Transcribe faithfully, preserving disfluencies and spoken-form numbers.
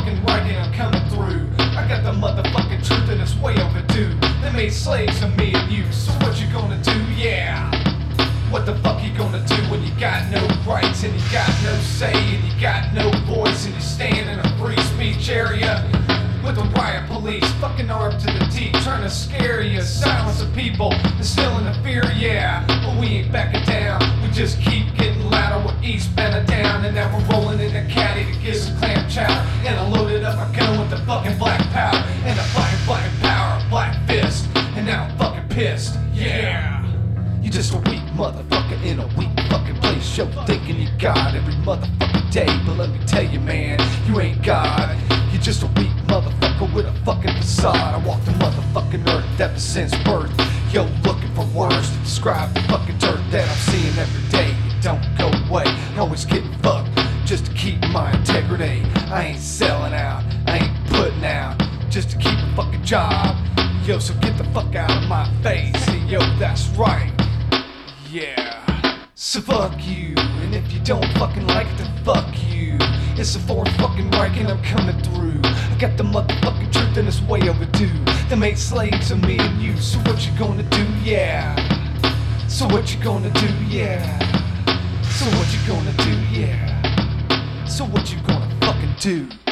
motherfucking right and I'm coming through. I got the motherfucking truth and it's way overdue. They made slaves of me and you, so what you gonna do? Yeah. What the fuck you gonna do when you got no rights and you got no say and you got no voice and you stand in a free speech area with the riot police fucking armed to the teeth trying to scare you, silence the people, instilling the fear, yeah. But we ain't backing down, we just keep getting louder. We're eastbound and down and now we're rolling in a caddy to get some clam chowder. And I loaded up my gun with the fucking black powder and the fucking black power, black fist. And now I'm fucking pissed, yeah. You just a weak motherfucker in a weak fucking place. Yo, thinking you God every motherfucking day. But let me tell you, man, you ain't God. You're just a weak motherfucker with a fucking facade. I walk the motherfucking earth ever since birth. Yo, looking for words to describe the fucking dirt that I'm seeing every day. It don't go away, always getting fucked just to keep my integrity. I ain't selling out, I ain't putting out just to keep a fucking job. Yo, so get the fuck out of my face. And yo, that's right. Yeah, so fuck you, and if you don't fucking like it, then fuck you. It's the fourth fucking Reich and I'm coming through. I got the motherfucking truth and it's way overdue. They made slaves of me and you, so what you gonna do? Yeah. So what you gonna do? Yeah. So what you gonna do? Yeah. So what you gonna fucking do?